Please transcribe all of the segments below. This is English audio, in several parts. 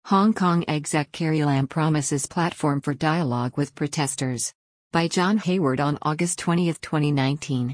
Hong Kong exec Carrie Lam promises platform for dialogue with protesters. By John Hayward on August 20, 2019.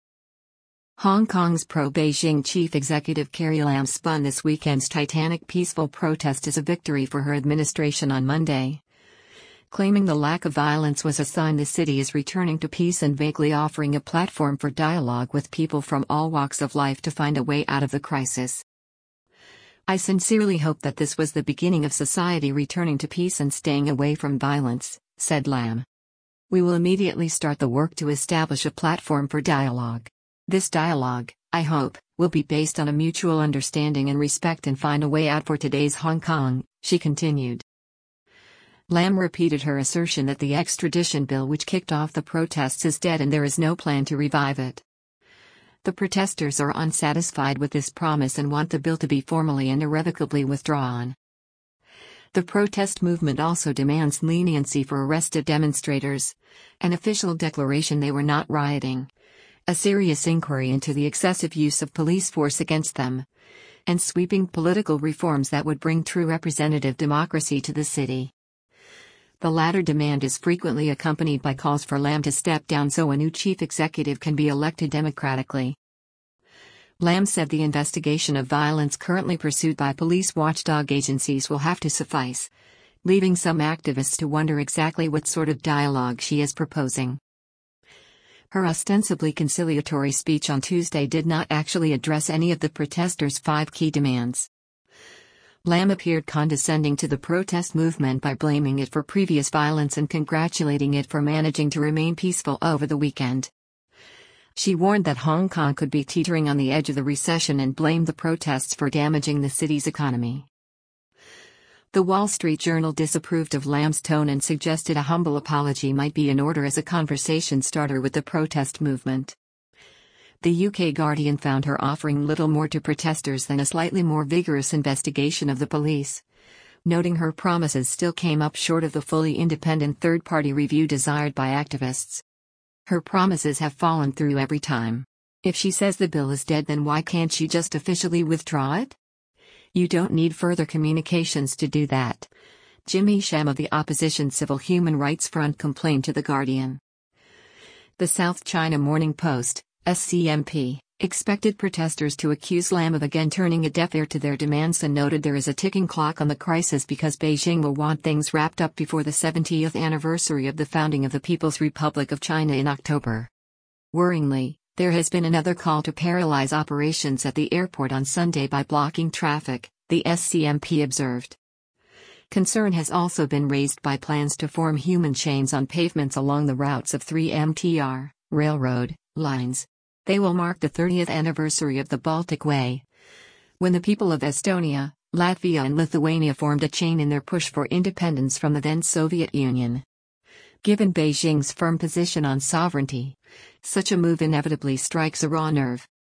Hong Kong's pro-Beijing chief executive Carrie Lam spun this weekend's titanic peaceful protest as a victory for her administration on Monday, claiming the lack of violence was a sign the city is returning to peace and vaguely offering a platform for dialogue with people from all walks of life to find a way out of the crisis. "I sincerely hope that this was the beginning of society returning to peace and staying away from violence," said Lam. "We will immediately start the work to establish a platform for dialogue. This dialogue, I hope, will be based on a mutual understanding and respect and find a way out for today's Hong Kong," she continued. Lam repeated her assertion that the extradition bill which kicked off the protests is dead and there is no plan to revive it. The protesters are unsatisfied with this promise and want the bill to be formally and irrevocably withdrawn. The protest movement also demands leniency for arrested demonstrators, an official declaration they were not rioting, a serious inquiry into the excessive use of police force against them, and sweeping political reforms that would bring true representative democracy to the city. The latter demand is frequently accompanied by calls for Lam to step down so a new chief executive can be elected democratically. Lam said the investigation of violence currently pursued by police watchdog agencies will have to suffice, leaving some activists to wonder exactly what sort of dialogue she is proposing. Her ostensibly conciliatory speech on Tuesday did not actually address any of the protesters' 5 key demands. Lam appeared condescending to the protest movement by blaming it for previous violence and congratulating it for managing to remain peaceful over the weekend. She warned that Hong Kong could be teetering on the edge of the recession and blamed the protests for damaging the city's economy. The Wall Street Journal disapproved of Lam's tone and suggested a humble apology might be in order as a conversation starter with the protest movement. The UK Guardian found her offering little more to protesters than a slightly more vigorous investigation of the police, noting her promises still came up short of the fully independent third-party review desired by activists. Her promises have fallen through every time. If she says the bill is dead, then why can't she just officially withdraw it? You don't need further communications to do that, Jimmy Sham of the opposition Civil Human Rights Front complained to The Guardian. The South China Morning Post, SCMP, expected protesters to accuse Lam of again turning a deaf ear to their demands and noted there is a ticking clock on the crisis because Beijing will want things wrapped up before the 70th anniversary of the founding of the People's Republic of China in October. Worryingly, there has been another call to paralyze operations at the airport on Sunday by blocking traffic, the SCMP observed. Concern has also been raised by plans to form human chains on pavements along the routes of 3 MTR railroad lines. They will mark the 30th anniversary of the Baltic Way, when the people of Estonia, Latvia and Lithuania formed a chain in their push for independence from the then Soviet Union. Given Beijing's firm position on sovereignty, such a move inevitably strikes a raw nerve.